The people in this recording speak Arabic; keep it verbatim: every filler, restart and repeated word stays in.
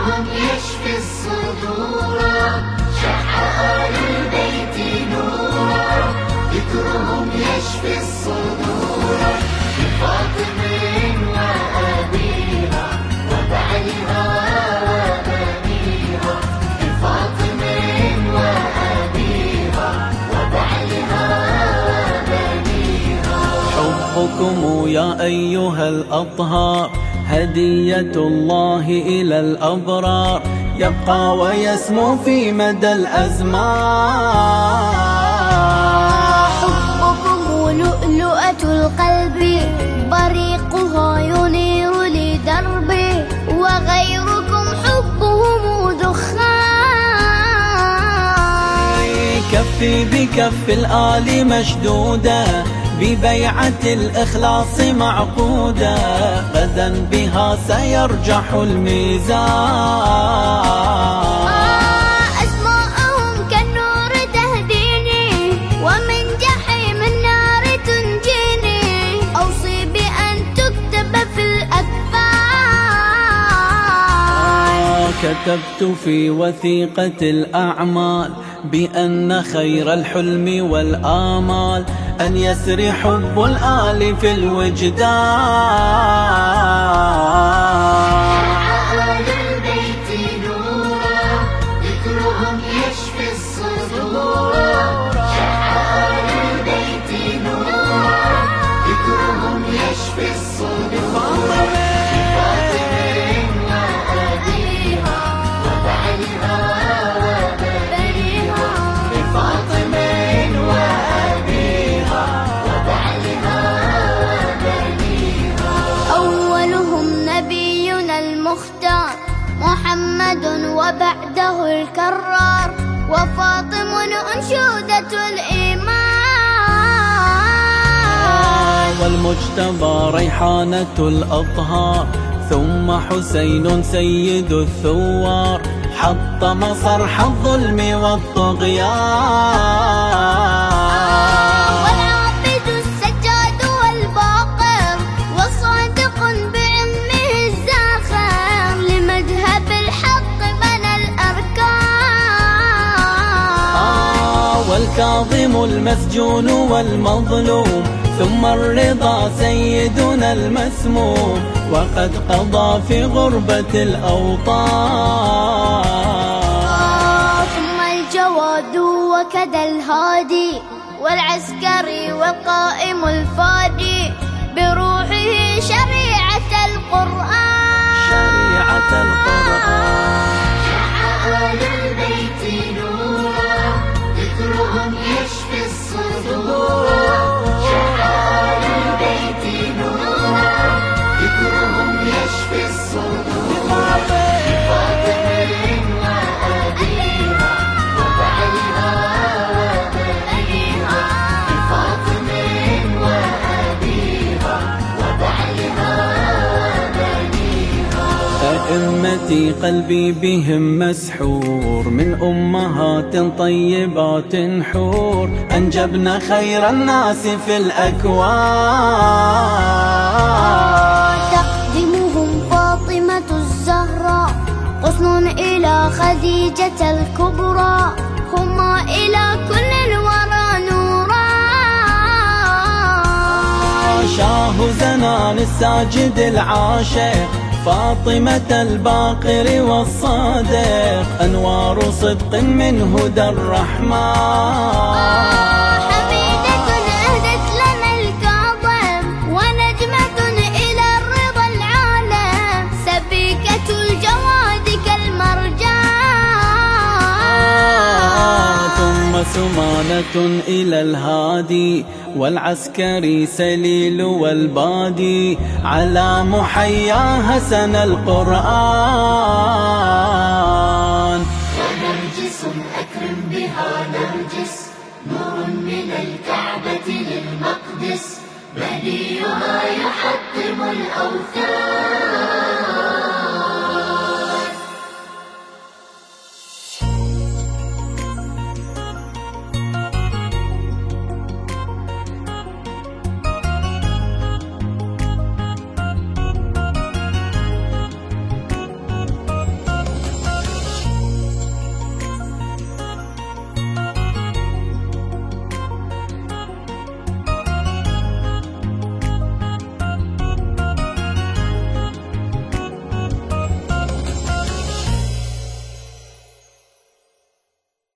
ذكرهم يشفي الصدور، شع آل البيت نورا، ذكرهم يشفي الصدور، بفاطم وأبيها وبعلها وبنيها، بفاطم وأبيها وبعلها وبنيها. حبكم يا أيها الأطهار هدية الله إلى الأبرار، يبقى ويسمو في مدى الأزمان. حبكم لؤلؤة القلب، بريقها ينير لدربي، وغيركم حبهم دخان. كفي بكف الآل مشدودة، ببيعة الإخلاص معقودة، غدا بها سيرجح الميزان. أسماءهم كالنور تهديني، ومن جحيم النار تنجيني، أوصي بأن تكتب في الأكفان. كتبت في وثيقة الأعمال بأن خير الحلم والآمال أن يسري حب الآل في الوجدان. آل البيت نورا، ذكرهم يشفي الصدور، شع آل البيت نورا، ذكرهم يشفي الصدور، بفاطم وأبيها وبعلها وبنيها، بفاطم وأبيها وبعلها وبنيها. أولهم نبينا المختار محمد، وبعده الكرار، وفاطم أنشودة الإيمان. والمجتبى ريحانة الأطهار، ثم حسين سيد الثوار، حطم صرح الظلم والطغيان. والعابد السجاد والباقر، وصادق بعلمه الزاخر، لمذهب الحق بنى الأركان. آه والكاظم المسجون والمظلوم، ثم الرضا سيدنا المسموم، وقد قضى في غربة الأوطان. ثم الجواد وكذا الهادي، والعسكري والقائم الفادي، بروحه شريعة القرآن. شريعة القرآن. شع آل البيت نورا، ذكرهم يشفي الصدور، شع آل البيت نورا، ذكرهم يشفي الصدور، بفاطم وأبيها وبعلها وبنيها، بفاطم وأبيها وبعلها وبنيها. أئمتي قلبي بهم مسحور، من أمهات طيبات حور، أنجبن خير الناس في الأكوان. تقدمهم فاطمة الزهراء، غصن إلى خديجة الكبرى، هما إلى كل الورى نوران. شاه زنان الساجد العاشق، فاطمة الباقر والصادق، أنوار صدق من هدى الرحمن. حميدة أهدت لنا الكاظم، ونجمة إلى الرضا العالم، سبيكة الجواد كالمرجان. ثم سمانة إلى الهادي، والعسكري سليل والبادي، على محياها سنى القرآن. ونرجس أكرم بها نرجس، نور من الكعبة للمقدس، بنيها يحطم الأوثان.